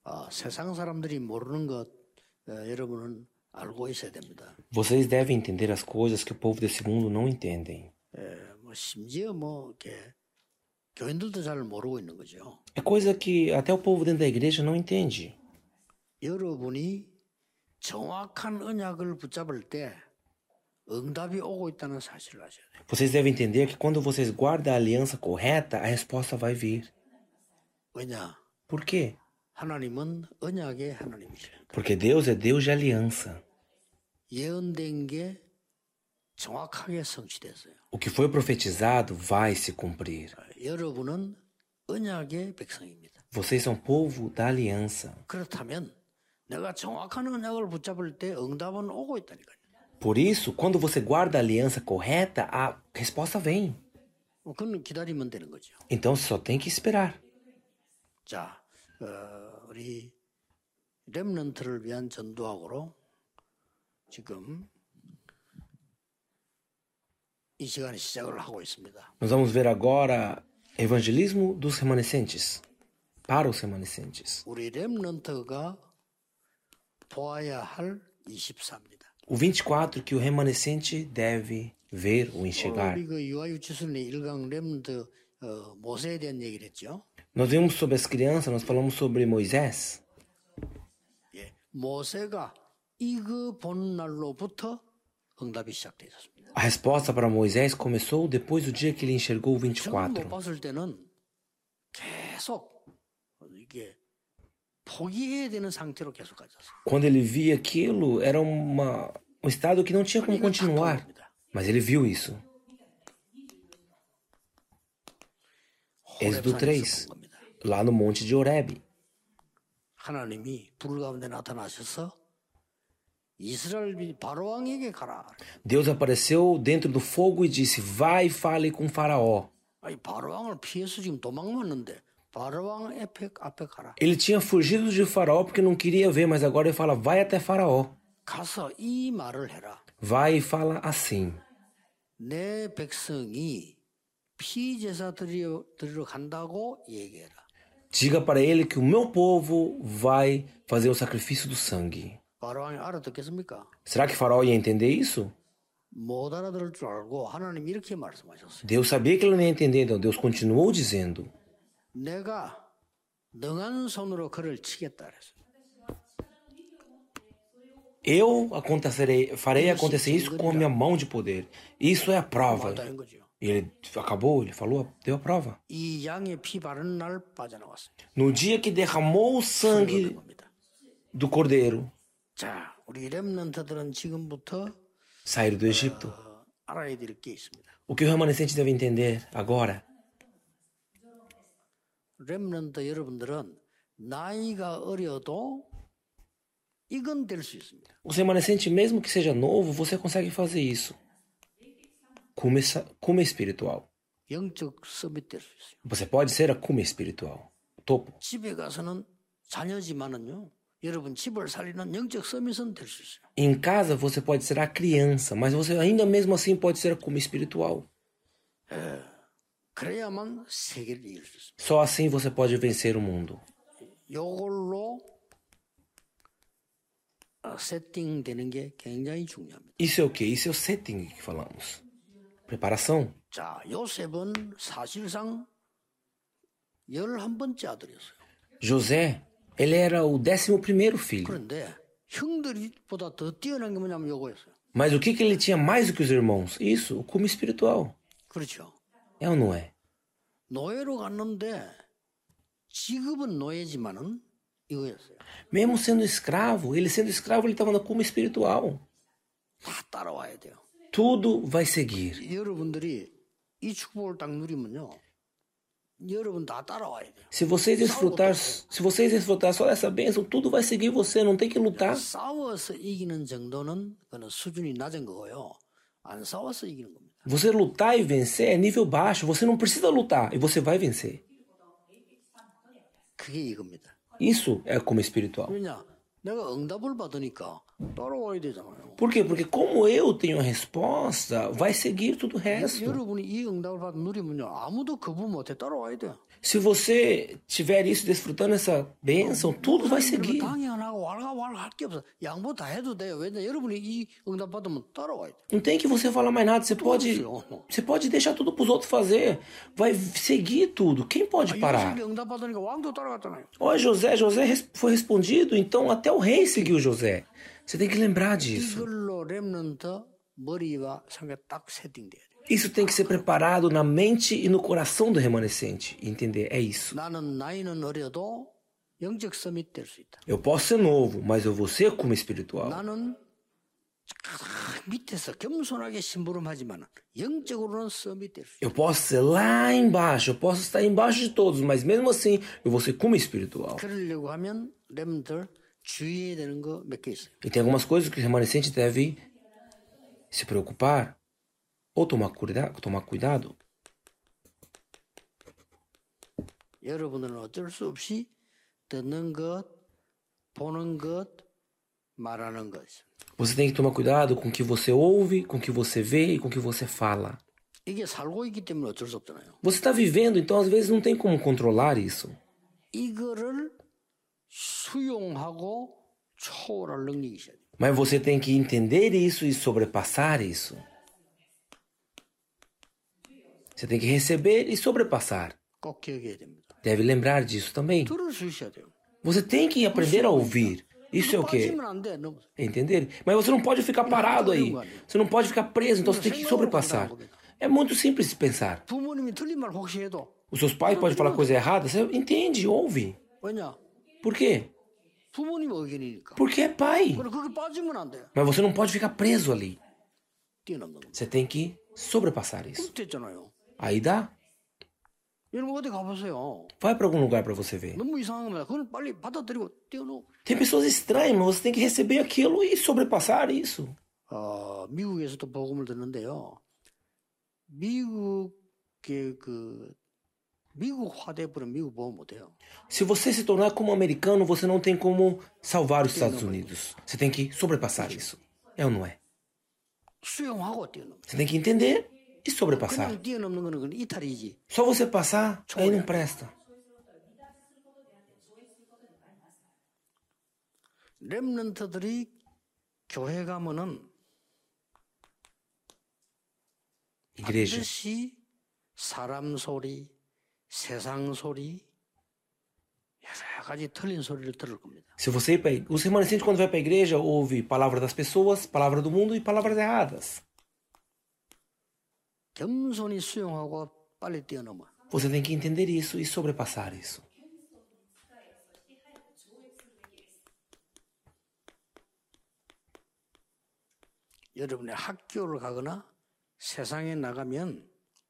세상 사람들이 모르는 것 여러분은 알고 있어야 됩니다. Vocês devem entender as coisas que o povo desse mundo não entendem. 심지어 이렇게 교인들도 잘 모르고 있는 거죠. É coisa que até o povo dentro da igreja não entende. 여러분이 정확한 언약을 붙잡을 때 응답이 오고 있다는 사실을 아셔야 돼요. Vocês devem entender que quando vocês guardam a aliança correta, a resposta vai vir. 왜냐? Por quê? 하나님은 언약의 하나님이셔요. Porque Deus é Deus de aliança. 예언된 게 정확하게 성취됐어요. O que foi profetizado vai se cumprir. 여러분은 언약의 백성입니다. Vocês são povo da aliança. 그렇다면 내가 정확한 언약을 붙잡을 때 응답은 오고 있다니까요. Por isso, quando você guarda a aliança correta, a resposta vem. 그건 기다리면 되는 거죠. Então só tem que esperar. 자, 우리 렘넌트를 위한 전도학으로 지금 이 시간에 시작을 하고 있습니다. Nós vamos ver agora evangelismo dos remanescentes. Para os remanescentes. 우리 렘넌트가 보아야 할 24입니다. O 24 que o remanescente deve ver ou enxergar. 우리 그 유아유치순의 1강 렘넌트 모세에 대한 얘기를 했죠. Nós vimos sobre as crianças, nós falamos sobre Moisés. 예, 모세가 이거 본 날로부터 응답이 시작되었습니다. A resposta para Moisés começou depois do dia que ele enxergou o 처음 24. 못 봤을 때는 계속 이게 포기해야 되는 상태로 계속 가졌어요. Quando ele via aquilo, era um estado que não tinha como continuar. Mas ele viu isso. Êxodo 3, lá no monte de Horebe. 하나님이 불 가운데 나타나셔서 이스라엘 바로왕에게 가라. Deus apareceu dentro do fogo e disse: vai e fale com Faraó. 아니 바로왕을 피해서 지금 도망갔는데 바로왕 앞에 가라. Ele tinha fugido de Faraó porque não queria ver, mas agora ele fala: vai até Faraó. 가서 이 말을 해라. Vai e fala assim: 내 백성이 피제사 드리러 간다고 얘기해라. diga para ele que o meu povo vai fazer o sacrifício do sangue. 바로왕이 알아듣겠습니까? Será que Faraó ia entender isso? 못 알아들을 줄 알고 하나님 이렇게 말씀하셨어요. Deus sabia que ele não ia entender, então Deus continuou dizendo: 내가 능한 손으로 그를 치겠다 그랬어요. eu farei acontecer isso com a minha mão de poder. Isso é a prova. 맞다는 거죠. E ele acabou, ele falou, deu a prova. 이 양의 피 바르는 날 빠져나왔어요. No dia que derramou o sangue do cordeiro, 자, 우리 렘넌트들은 지금부터 saíram do Egito. 알아야 될 게 있습니다. O que o remanescente deve entender agora? 렘넌트 여러분들은 나이가 어려도 이건 될 수 있습니다. O remanescente, mesmo que seja novo, você consegue fazer isso. Cume espiritual. 영적 서밋 될 수 있어요. Você pode ser a cume espiritual. Topo. 집에 가서는 자녀지만은요. 여러분 집을 살리는 영적 서밋은 될 수 있어요. Em casa você pode ser a criança, mas você ainda mesmo assim pode ser a cume espiritual. 그래야만 세계를 이길 수 있습니다. Só assim você pode vencer o mundo. 이걸로 세팅되는 게 굉장히 중요합니다. Isso é o quê? Isso é o setting que falamos. Preparação. 자, 요셉은 사실상 11번째 아들이었어요. José, ele era o 11º filho. 그런데 형들보다 더 뛰어난 게 뭐냐면 요거였어요. Mas o que ele tinha mais do que os irmãos? Isso, o cume espiritual. 그렇죠. É ou não é? 노예로 갔는데 지금은 노예지만은 이거였어요. Mesmo sendo escravo, ele estava no cume espiritual. 다 따라와야 돼요. Tudo vai seguir. 여러분들이 이 축복을 딱 누리면요. 여러분 다 따라와야 돼요. Se vocês desfrutar só dessa bênção, tudo vai seguir você, não tem que lutar. 싸워서 이기는 정도는 그는 수준이 낮은 거고요. 안 싸워서 이기는 겁니다. Você lutar e vencer é nível baixo. Você não precisa lutar e você vai vencer. 그게 이겁니다. Isso é como espiritual. 왜냐? 내가 응답을 받으니까 따라와야 되잖아요. Por quê? Porque como eu tenho a resposta, vai seguir tudo o resto. 여러분이 이 응답을 받은 누리면요, 아무도 거부 못해 따라와야 돼요. Se você tiver isso, desfrutando essa bênção, tudo vai seguir. 당연하고 왈가왈할 게 없어. 양보 다 해도 돼요. 왜냐 여러분이 이 응답 받으면 따라와야 돼. Não tem que você falar mais nada. Você pode deixar tudo para os outros fazer. Vai seguir tudo. Quem pode parar? 요셉이 응답 받으니까 왕도 따라갔잖아요. Olha, José foi respondido, então até o rei seguiu José. Você tem que lembrar disso. 이걸로 렘넌트 머리와 성에 딱 세팅돼야 돼. Isso tem que ser preparado na mente e no coração do remanescente. Entender? É isso. 나는 나이는 어려도 영적 서밋 될 수 있다. Eu posso ser novo, mas eu vou ser como espiritual. 나는 밑에서 겸손하게 심부름하지만 영적으로는 서밋 될 수 있다. Eu posso ser lá embaixo, eu posso estar embaixo de todos, mas mesmo assim eu vou ser como espiritual. 그러려고 하면 렘넌트 주의해야 되는 거 몇 개 있어요. E tem algumas coisas que o remanescente deve se preocupar ou tomar cuidado. 여러분들은 어쩔 수 없이 듣는 것, 보는 것, 말하는 것. Você tem que tomar cuidado com o que você ouve, com o que você vê e com o que você fala. 이게 살고 있기 때문에 어쩔 수 없잖아요. Você está vivendo, então às vezes não tem como controlar isso. 이거를 수용하고 초월할 능력이 있어야 돼요. Mas você tem que entender isso e sobrepassar isso. Você tem que receber e sobrepassar. 꼭 기억해야 됩니다. Deve lembrar disso também. 들을 수 있어야 돼요. Você tem que aprender a ouvir. Isso é o quê? 빠지면 안 돼. 너무. Entender? Mas você não pode ficar parado aí. Você não pode ficar preso, então você tem que sobrepassar. É muito simples de pensar. 부모님이 틀린 말 혹시 해도 Os seus pais podem falar coisa errada, você entende, ouve. 왜냐? Por quê? 부모님 의견이니까. Porque é pai. 그래 거기 빠지면 안 돼요. Mas você não pode ficar preso ali. 뛰어넘는 거. Você tem que sobrepassar isso. 됐잖아요. Aí dá. 여러분 어디 가보세요. Vai para algum lugar para você ver. 너무 이상한 겁니다. 그걸 빨리 받아들이고 뛰어넘어. Tem pessoas estranhas, mas você tem que receber aquilo e sobrepassar isso. 미국에서도 복음을 듣는데요. 미국의 미국화돼버린 미국 보험 못해요. Se você se tornar como americano, você não tem como salvar os Estados Unidos. Você tem que sobrepassar isso. É ou não é? 수용하고 뛰어넘어. Você tem que entender e sobrepassar. 그냥 뛰어넘는 거는 그건 이탈이지. Só você passar, aí não presta. 렘넌트들이 교회 가면은 Igreja. 반드시 사람 소리, 세상 소리, 여러 가지 틀린 소리를 들을 겁니다. Se você ir pra, os remanescentes quando vai para a igreja ouve palavra das pessoas, palavra do mundo e palavras erradas. 겸손히 수용하고 빨리 뛰어넘어. Você tem que entender isso e sobrepassar isso. 여러분의 학교를 가거나 세상에 나가면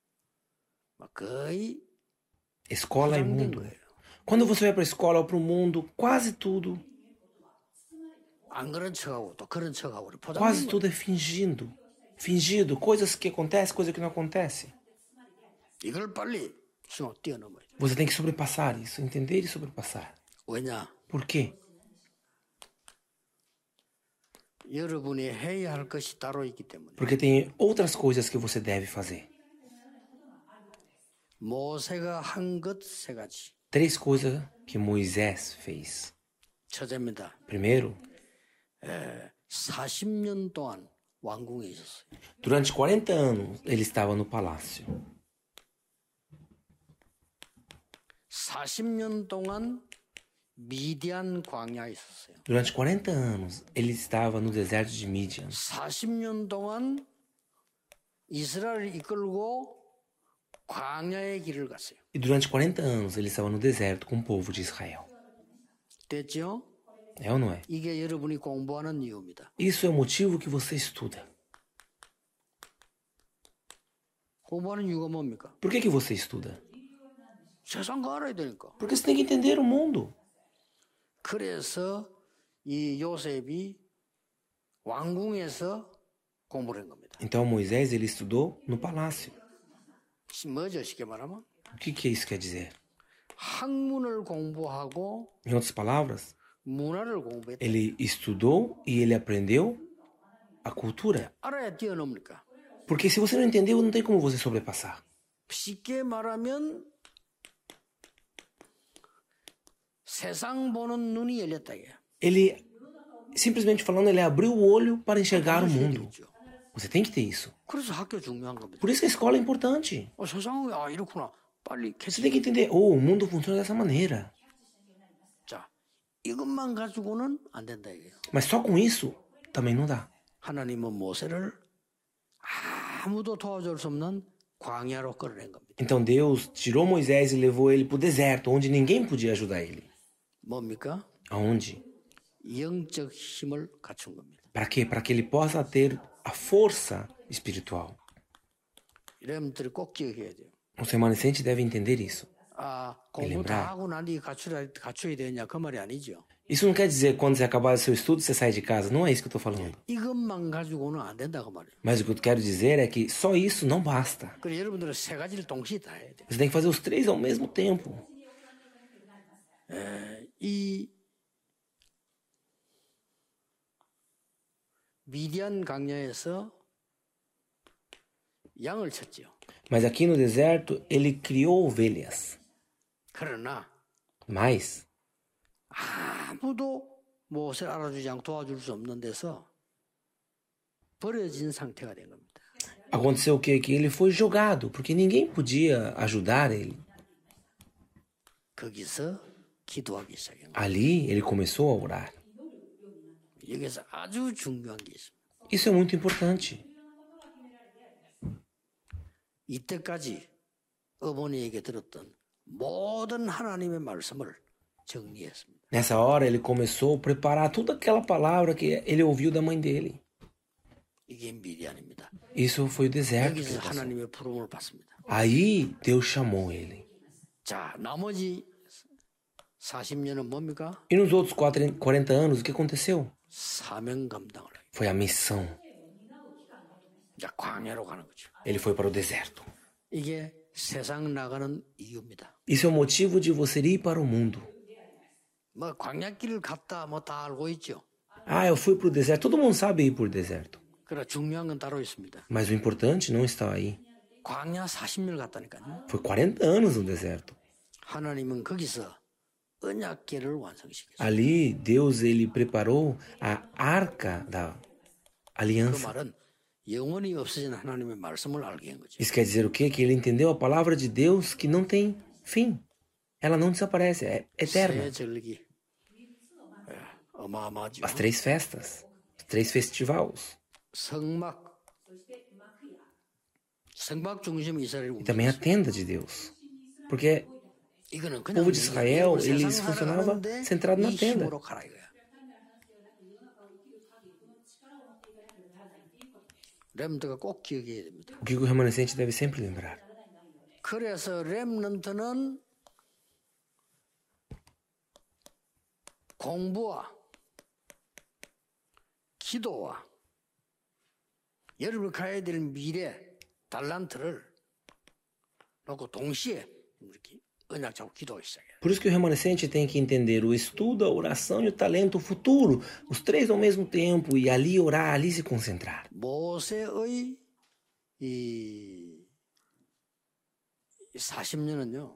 거의 Escola e 포장된 mundo. 거예요. Quando você vai para a escola ou para o mundo, quase tudo, 안 그런 척하고 또 그런 척하고 quase 포장된 거예요. tudo é fingindo. Fingido, coisas que acontecem, coisas que não acontecem. 이걸 빨리 뛰어넘어야 돼. Você tem que sobrepassar isso, entender e sobrepassar. 왜냐? Por quê? 여러분이 해야 할 것이 따로 있기 때문에. Porque tem outras coisas que você deve fazer. 모세가 한 것 세 가지. 3 coisas que Moisés fez. 첫째입니다. Primeiro, 40년 동안 왕궁에 있었어요. durante 40 anos ele estava no palácio. 40년 동안 미디안 광야에 있었어요. Durante 40 anos ele estava no deserto de Midian. 40년 동안 이스라엘을 이끌고 광야의 길을 갔어요. E durante 40 anos ele estava no deserto com o povo de Israel. 됐죠? É ou não é? 이게 여러분이 공부하는 이유입니다. Isso é o motivo que você estuda. 공부하는 이유가 뭡니까? Por que você estuda? 세상 거 알아야 되니까. Porque você tem que entender o mundo. 그래서 이 요셉이 왕궁에서 공부를 한 겁니다. Então Moisés ele estudou no palácio. 뭐죠? 쉽게 말하면 O que isso quer dizer? 학문을 공부하고 Em outras palavras, 문화를 공부했다. Ele estudou e ele aprendeu a cultura. 알아야 뛰어넘으니까. Porque se você não entendeu, não tem como você sobrepassar. 쉽게 말하면 세상 보는 눈이 열렸다. 이게. Ele, simplesmente falando, ele abriu o olho para enxergar o mundo. Você tem que ter isso. 그래서 학교 중요한 겁니다. Por isso que a escola é importante. 세상이 이렇구나. 빨리 Você tem que entender, o mundo funciona dessa maneira. 자, 이것만 가지고는 안 된다 이게요. Mas só com isso, também não dá. 하나님은 모세를 아무도 도와줄 수 없는 광야로 끌어낸 겁니다. Então Deus tirou Moisés e levou ele para o deserto, onde ninguém podia ajudar ele. 뭡니까? Aonde? 영적 힘을 갖춘 겁니다. Para quê? Para que ele possa ter a força espiritual. 여러분들이 꼭 기억해야 돼요. Os remanescentes devem entender isso. 공부 다 하고 난 뒤에 갖춰야 되냐 그 말이 아니죠. Isso não quer dizer que quando você acabar seu estudo, você sai de casa. Não é isso que eu estou falando. 이것만 가지고는 안 된다 그 말이에요. Mas o que eu quero dizer é que só isso não basta. 그래서 여러분들은 세 가지를 동시에 다 해야 돼요. Você tem que fazer os três ao mesmo tempo. 이 미디안 광야에서 양을 쳤죠. Mas aqui no deserto, ele criou ovelhas. 그러나 Mas 아무도 모세를 알아주지 않고 도와줄 수 없는 데서 버려진 상태가 된 겁니다. aconteceu o quê? Que ele foi jogado, porque ninguém podia ajudar ele. 거기서 기도하기 시작한 거예요. Ali, ele começou a orar. 여기서 아주 중요한 게 있습니다. Isso é muito importante. 이때까지 어머니에게 들었던 모든 하나님의 말씀을 정리했습니다. Nessa hora, ele começou a preparar toda aquela palavra que ele ouviu da mãe dele. 이게 미디안입니다. Isso foi o deserto. que 여기서 ele passou. 하나님의 부름을 받습니다. Aí, Deus chamou ele. 자, 나머지 40년은 뭡니까? E nos outros 40 anos, o que aconteceu? 사명 감당을 해요. Foi a missão. 이제 광야로 가는 거죠. Ele foi para o deserto. 이게 세상 나가는 이유입니다. Isso é o motivo de você ir para o mundo. 뭐 광야길을 갔다 뭐 다 알고 있죠. Eu fui para o deserto. Todo mundo sabe ir para o deserto. 그러나 중요한 건 따로 있습니다. Mas o importante não está aí. 광야 40년 갔다니까요. Foi 40 anos no deserto. 하나님은 거기서 언약궤를 완성시켰어요. Ali, Deus ele preparou a arca da 그 aliança. 말은 영원히 없어진 하나님의 말씀을 알게 한 거죠. Isso quer dizer o quê? Que ele entendeu a palavra de Deus que não tem fim. Ela não desaparece, é eterna. 새 절기. 어마어마하죠. As 3 festas, os 3 festivais. 성막 중심이 이스라엘 E também a tenda de Deus. Porque 이거는 o 그냥 povo de Israel, eles 세상 funcionava 살아가는데 centrado na 이 tenda. 힘으로 가라 이거야. 렘넌트가 꼭 기억해야 됩니다. O que o remanescente deve sempre lembrar. 그래서 렘넌트는 공부와 기도와 여러분이 가야 될 미래 달란트를 놓고 동시에 이렇게 언약 잡고 기도하기 시작해요. Por isso que o remanescente tem que entender o estudo, a oração e o talento, o futuro. Os 3 ao mesmo tempo. E ali orar, ali se concentrar. 모세의 이 40년은요.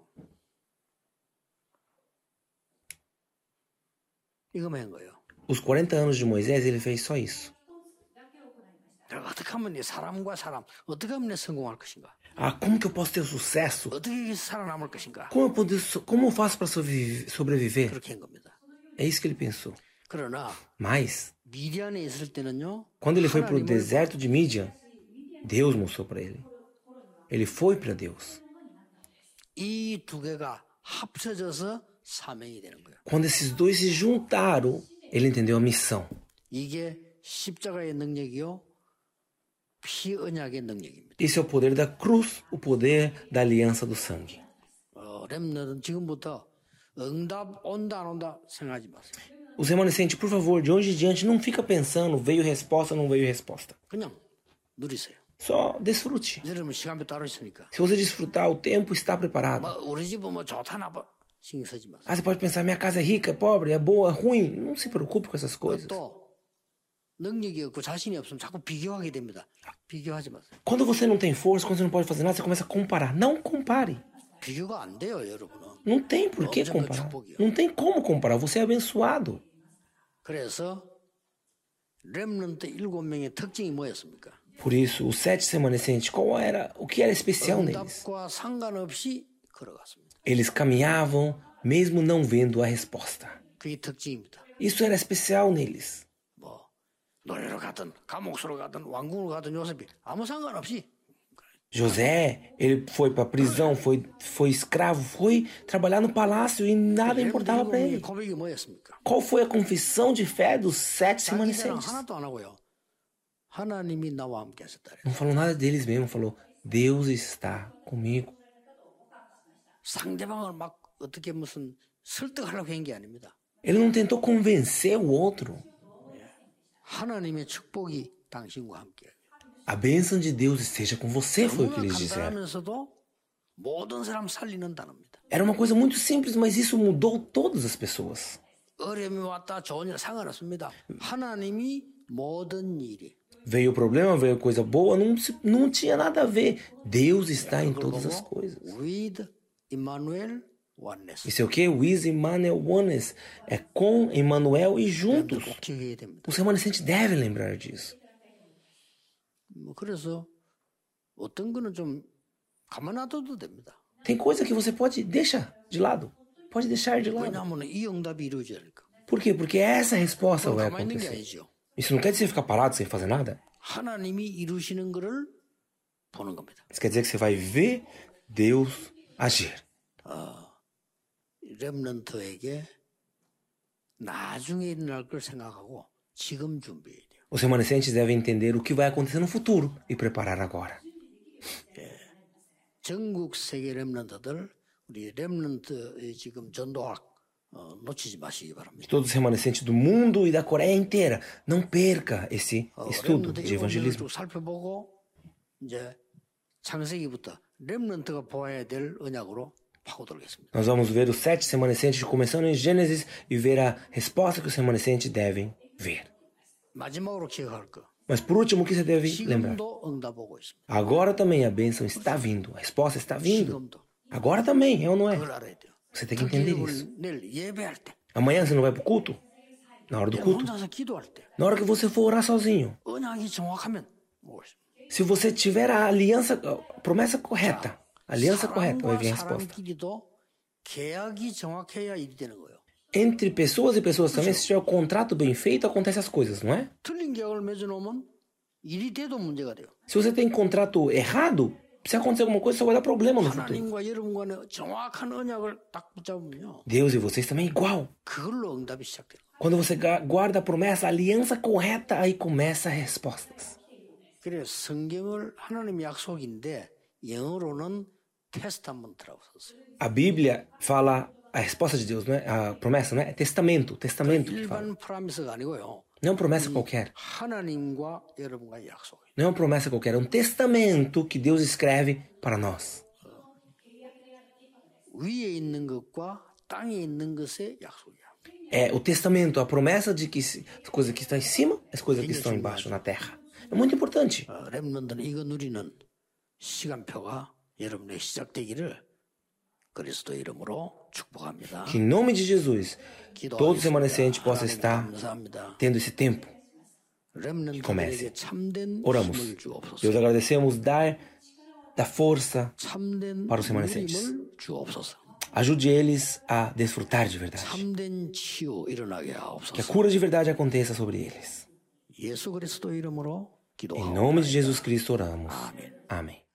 이거만 한 거예요. Os 40 anos de Moisés, ele fez só isso. 내가 어떻게 하면 내 사람과 사람, 어떻게 하면 내 성공할 것인가? Como que eu posso ter sucesso? 어떻게 살아남을 것인가? Como eu faço para sobreviver? 그렇게 한 겁니다. É isso que ele pensou. 그러나 Mas, 미디안에 있을 때는요. quando ele foi para o 하나님을 deserto de Mídian, Deus mostrou para ele. Ele foi para Deus. 이 두 개가 합쳐져서 사명이 되는 거예요. Quando esses dois se juntaram, ele entendeu a missão. 이게 십자가의 능력이요. 피 언약의 능력입니다. Esse é o poder da cruz, o poder da aliança do sangue. 렘넌트는 지금부터 응답 온다 안 온다 생각하지 마세요. Os remanescentes, por favor, de hoje em diante, não fica pensando, veio resposta, não veio resposta. 그냥 누리세요. Só desfrute. 여러분 시간표 따로 있으니까. Se você desfrutar, o tempo está preparado. 뭐 우리 집은 뭐 좋다 나빠 신경 쓰지 마세요. Ah, você pode pensar, minha casa é rica, é pobre, é boa, é ruim. Não se preocupe com essas coisas. 또 능력이 없고 자신이 없으면 자꾸 비교하게 됩니다. 비교하지 마세요. Quando você não tem força, quando você não pode fazer nada, você começa a comparar. Não compare. 비교가 안 돼요, 여러분은. Não tem por que comparar. Não tem como comparar. Você é abençoado. 그래서 렘넌트 7명의 특징이 뭐였습니까? Por isso, os 7 remanescentes, o que era especial neles? 응답과 상관없이 걸어갔습니다. Eles caminhavam mesmo não vendo a resposta. 그게 특징입니다. Isso era especial neles. 뭐 노예로 가든 감옥으로 가든 왕궁으로 가든 요셉이 아무 상관없이 José, ele foi para a prisão, foi escravo, foi trabalhar no palácio e nada importava para ele. 고백이 뭐였습니까? Qual foi a confissão de fé dos 7 자기 자랑 remanescentes? 하나도 안 하고요. 하나님이 나와 함께 하셨다. Não falou nada deles mesmo, falou, Deus está comigo. 상대방을 막 어떻게 무슨 설득하려고 한 게 아닙니다. Ele não tentou convencer o outro. 하나님의 축복이 당신과 함께. A bênção de Deus esteja com você, foi o que 너무나 eles disseram. 간단하면서도 모든 사람 살리는 단어입니다. Era uma coisa muito simples, mas isso mudou todas as pessoas. 어려움이 왔다 좋은 일 상관없습니다. 하나님이 모든 일이 Veio o problema, veio coisa boa, não tinha nada a ver. Deus está em todas as coisas. with Emmanuel oneness. Isso é o quê? With Emmanuel Oneness. É com Emmanuel e juntos. 꼭 기억해야 됩니다. Os remanescentes devem lembrar disso. 그래서 어떤 거는 좀 가만 놔둬도 됩니다. Tem coisa que você pode deixar de lado. Pode deixar de lado. 왜냐하면 이 응답이 이루어져야 할까. Por quê? Porque essa resposta vai 가만히 있는 게 acontecer. 아니죠. Isso não quer dizer ficar parado sem fazer nada. 하나님이 이루시는 거를 보는 겁니다. Isso quer dizer que você vai ver Deus agir. 렘넌트에게 나중에 일어날 걸 생각하고 지금 준비해야 돼요. Os remanescentes devem entender o que vai acontecer no futuro e preparar agora. 전국 세계 렘넌트들 우리 렘넌트의 지금 전도학 놓치지 마시기 바랍니다. Todos os remanescentes do mundo e da Coreia inteira, não perca esse estudo 렘넌트 de evangelismo. 쭉 살펴보고 이제 창세기부터 렘넌트가 보아야 될 언약으로 파고들겠습니다. Nós vamos ver os 7 remanescentes começando em Gênesis e ver a resposta que os remanescentes devem ver. 마지막으로 기억할 거. Mas por último, o que você deve lembrar? 지금도 응답 오고 있습니다. Agora também a bênção está vindo, a resposta está vindo. 지금도 Agora também, é ou não é? 그걸 알아야 돼요. Você tem que 특히 entender isso. 내일 예배할 때, Amanhã você não vai pro culto? Na hora do culto? 혼자서 기도할 때 Na hora que você for orar sozinho. 언약이 정확하면 오고 있습니다. Se você tiver a aliança, a promessa correta, a aliança correta, vai vir a resposta. 사람끼리도 계약이 정확해야 일이 되는 거예요. Entre pessoas e pessoas também, se tiver o contrato bem feito, acontecem as coisas, não é? 틀린 계약을 맺어놓으면 일이 돼도 문제가 돼요. Se você tem contrato errado, se acontecer alguma coisa, só vai dar problema no futuro. 하나님과 여러분 간에 정확한 언약을 딱 붙잡으면요. Deus e vocês também igual. 그걸로 응답이 시작돼요. Quando você guarda a promessa, a aliança correta, aí começa as respostas. 그래서 성경을 하나님의 약속인데 영어로는 테스타먼트라고 썼어요. A Bíblia fala a resposta de Deus, né? A promessa, né? É testamento que fala. 일반 프라미스가 아니고요. Não é uma promessa qualquer. 하나님과 여러분과의 약속이에요. Não é uma promessa qualquer, é um testamento que Deus escreve para nós. 위에 있는 것과 땅에 있는 것의 약속이야. É o testamento, a promessa de que as coisas que estão em cima, as coisas que estão embaixo na terra. É muito importante. 렘넌트는 이거 누리는 시간표가 여러분의 시작되기를 그리스도 이름으로 축복합니다. Que em nome de Jesus, todos os remanescentes possam estar tendo esse tempo. 렘넌트에게 참된 Oramos. 힘을 주옵소서. Deus, agradecemos dar força 참된 para os remanescentes. 힘을 주옵소서. Ajude eles a desfrutar de verdade. 참된 치유 일어나게 Que a 하옵소서. cura de verdade aconteça sobre eles. 예수 그리스도 이름으로 Em 기도하옵소서. nome de Jesus Cristo oramos. Amém.